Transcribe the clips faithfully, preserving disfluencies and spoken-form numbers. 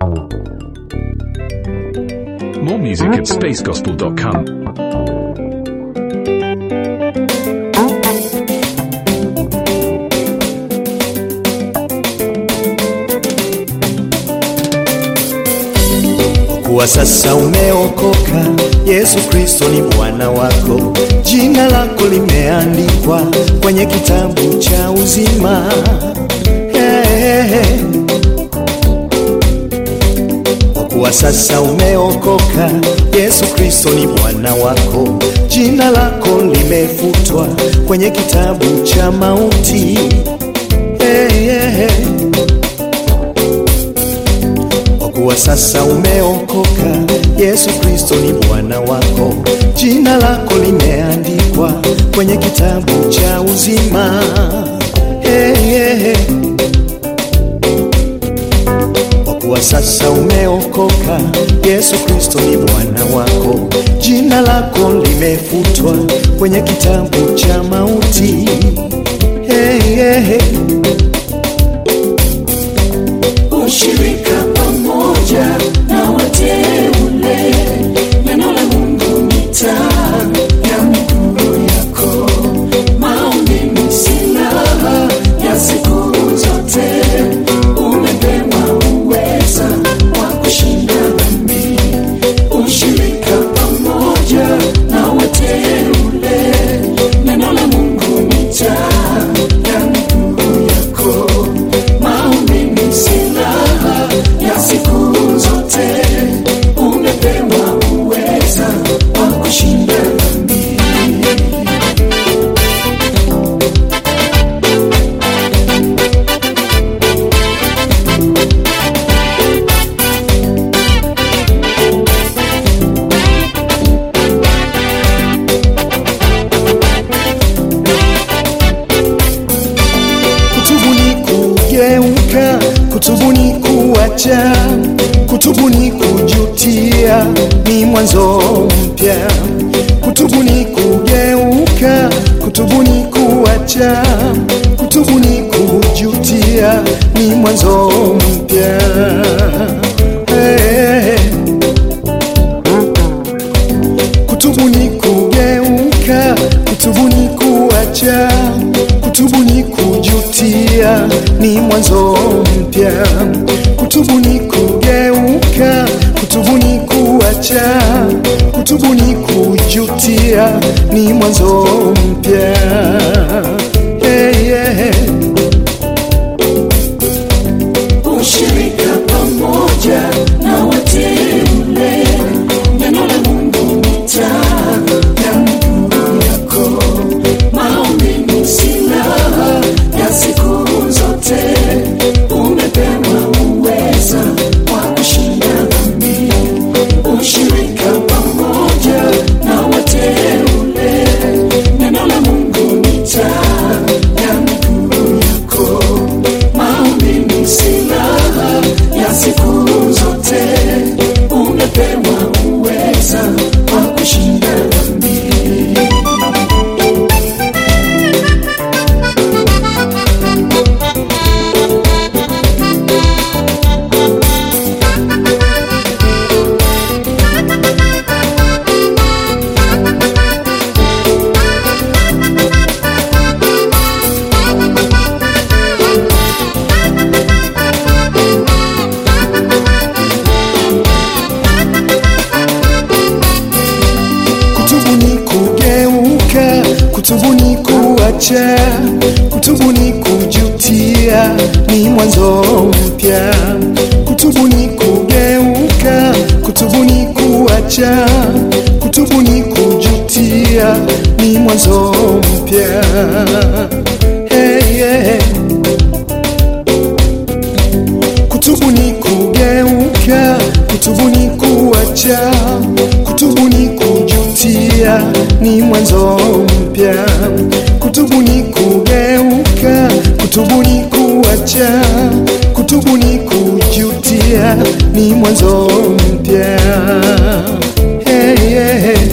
More music at space gospel dot com. Kwa sasa umeokoka, Yesu Kristo ni Bwana wako, jina lako limeandikwa kwenye kitabu cha uzima. Hey, hey. Kwa sasa umeokoka, Yesu Kristo ni Bwana wako, jina lako limefutwa kwenye kitabu cha mauti. Hey, hey, hey. Kwa sasa umeokoka, Yesu Kristo ni Bwana wako, jina lako limeandikwa kwenye kitabu cha uzima. Hey, hey, hey. Kwa sasa umeokoka, Yesu Kristo ni Bwana wako, jina lako limefutwa kwenye kitabu cha mauti. Hey, hey, hey. Ushirika pamoja na wateule, neno la Mungu ni taa ya miguu yako, maombi ni silaha ya siku zote, umepewa uweza wa kushinda dhambi. Ushirika pamoja na wateule, neno la Mungu ni taa ya miguu yako, maombi ni silaha ya siku zote, umepewa uweza wa kushinda dhambi. Kutubu ni kugeuka, kutubu ni kuacha, kutubu ni kujutia, ni mwanzo mpya. Kutubu ni kugeuka, kutubu ni kuacha, kutubu ni kujutia, ni mwanzo mpya. Hey. Kutubu ni kugeuka, kutubu ni kuacha, kutubu ni kujutia, ni mwanzo mpya. Kutubu ni kugeuka, kutubu ni kuacha, kutubu ni kujutia, ni mwanzo mpya. Hey, hey. Ushirika pamoja na wateule, neno la Mungu ni taa ya miguu yako, maombi ni silaha ya siku zote, umepewa uweza wa kushinda dhambi. Ushirika pamoja na wateule, neno la Mungu ni taa ya miguu yako, maombi ni silaha ya siku zote, umepewa uweza wa kushinda dhambi. Kutubu ni kugeuka, kutubu ni kuacha, kutubu ni kujutia, ni mwanzo mpya. Kutubu ni kugeuka, kutubu ni kuacha, kutubu ni kujutia, ni mwanzo mpya. Hey, hey. Kutubu ni kugeuka, kutubu ni kuacha, kutubu ni kujutia, ni mwanzo mpya. Kutubu ni kugeuka, kutubu ni kuacha, kutubu ni kujutia, ni mwanzo mpya. Hey, hey.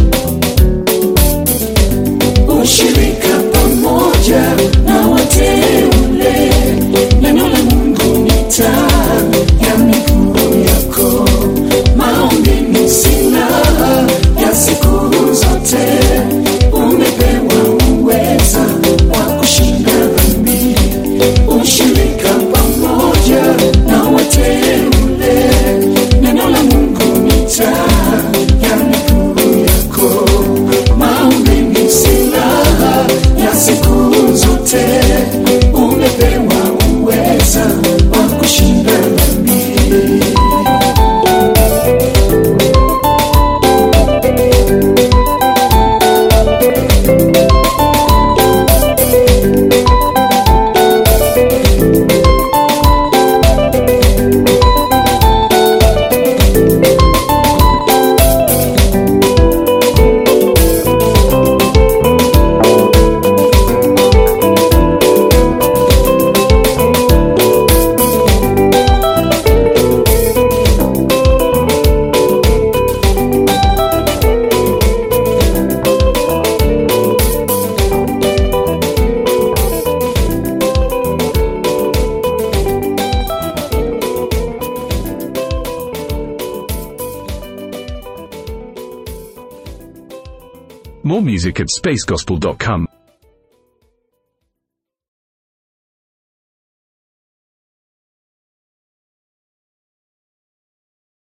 Ushirika pamoja na wateule, neno la Mungu ni taa ya miguu More music at space gospel dot com.